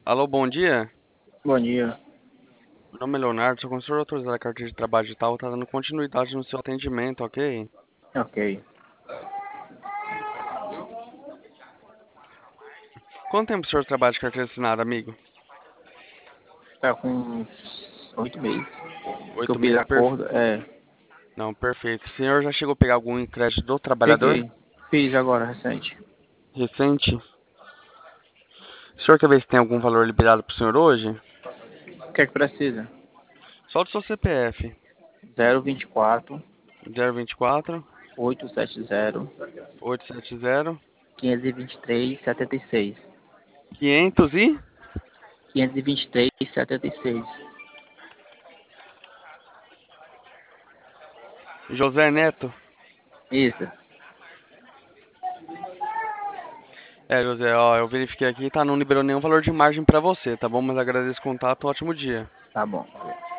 Alô, bom dia. Bom dia. Meu nome é Leonardo, sou consultor autorizado da carteira de trabalho digital, tá dando continuidade no seu atendimento, ok? Ok. Quanto tempo o senhor trabalha de carteira assinada, amigo? Tá com uns 8 meses. Que eu Oito fiz meses, acordo. Não, perfeito. O senhor já chegou a pegar algum crédito do trabalhador? Peguei. Fiz agora, recente. Recente? O senhor quer ver se tem algum valor liberado pro senhor hoje? O que é que precisa? Só do seu CPF. 024 024 870 870 523 76. 500 e 523 76. José Neto. Isso. José, ó, eu verifiquei aqui, tá? Não liberou nenhum valor de margem pra você, tá bom? Mas agradeço o contato, ótimo dia. Tá bom.